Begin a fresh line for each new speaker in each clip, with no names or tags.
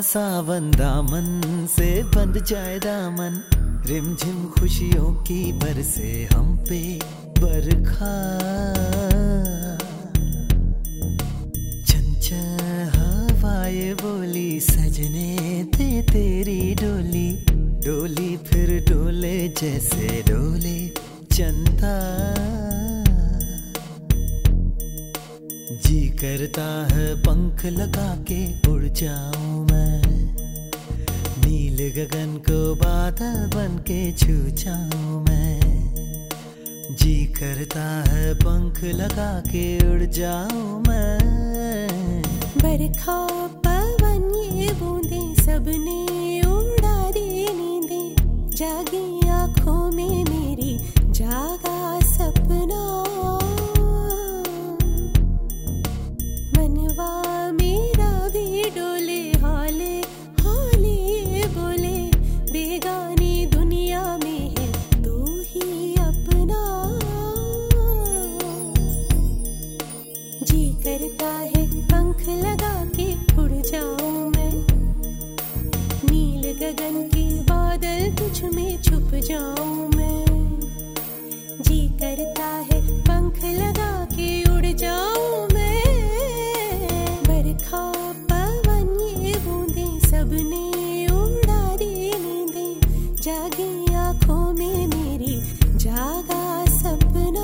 सावन दामन से बंध जाए दामन, रिमझिम खुशियों की बरसे हम पे बरखा। चंचल हवाएं बोली सजने दे तेरी डोली, डोली फिर डोले जैसे डोले चंदा। जी करता है पंख लगा के उड़ जाऊं मैं, नील गगन को बादल बन के छू जाऊं मैं। जी करता है पंख लगा के उड़ जाऊं मैं।
बरखा पवन ये बूंदे सबने उड़ा दी नींदे, जागी आंखों में मेरी जागा सपना। मनवा मेरा भी डोले हाले हाले ये बोले, बेगानी दुनिया में है तू ही अपना। जी करता है पंख लगा के उड़ जाऊं मैं, नील गगन के बादल तुझ में छुप जाऊं मैं। जी करता है पंख लगा के उड़ जाऊं मैं। बरखा पवन ये बूंदे सबने उड़ा दी नींदे, जागी आंखों में मेरी जागा सपना।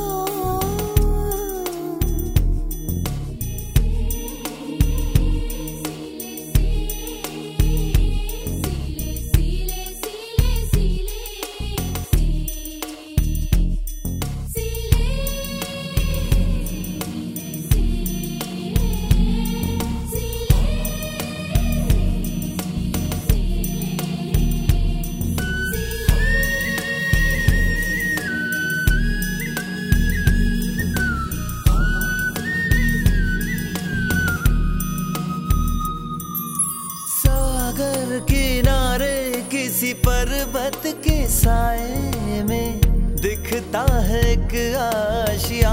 सागर किनारे किसी पर्वत के साए में दिखता है एक आशियाँ।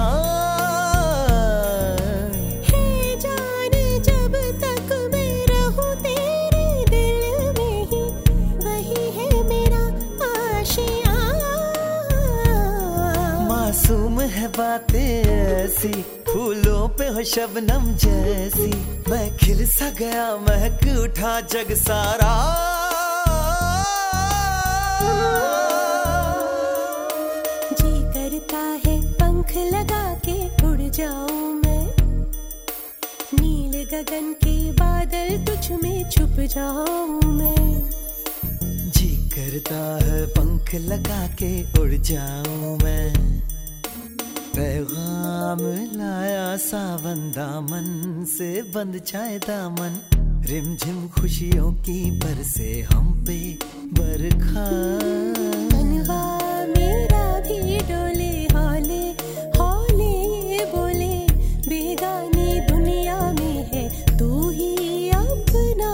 है जान जब तक मैं रहूं तेरे दिल में ही, वही है मेरा आशियाँ।
मासूम है बातें ऐसी, फूलों पे हो शबनम जैसी, मैं खिल सा गया महक उठा जग सारा।
जी करता है पंख लगा के उड़ जाऊं मैं, नील गगन के बादल तुझ में छुप जाऊं मैं।
जी करता है पंख लगा के उड़ जाऊं मैं। पैगाम लाया सावन दामन से बंध जाए दामन, रिमझिम खुशियों की बरसे हम पे बरखा।
मनवा मेरा भी डोले हाले हाले ये बोले, बेगानी दुनिया में है तू ही अपना।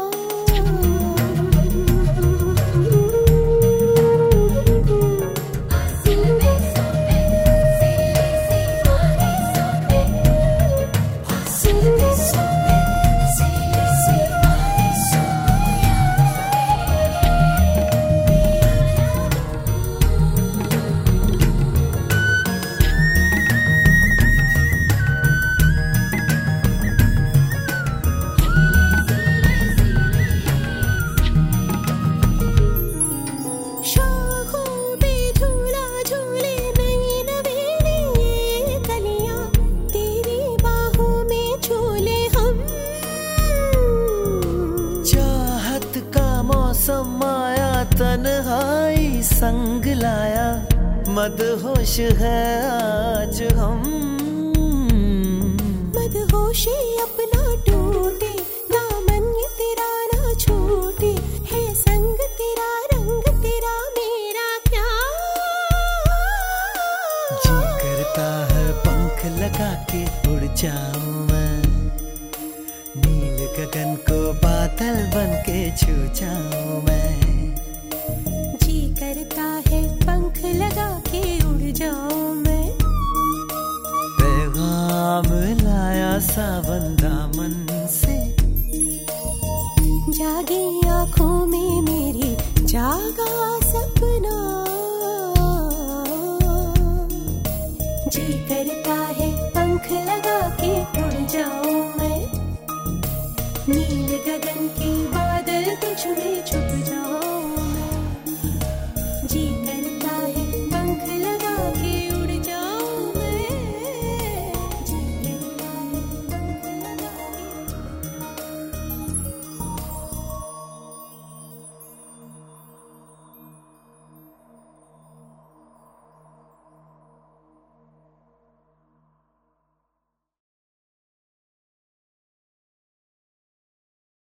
माया तन्हाई संग लाया, मदहोश है आज हम।
मदहोशी अपना टूटे, दामन ये तेरा ना छूटे, है संग तेरा रंग तेरा मेरा क्या।
जी करता है पंख लगा के उड़ जाऊं मैं, नील गगन को बादल बन के छू जाऊं मैं।
जी करता है पंख लगा के उड़ जाऊं मैं।
पैगाम लाया सावन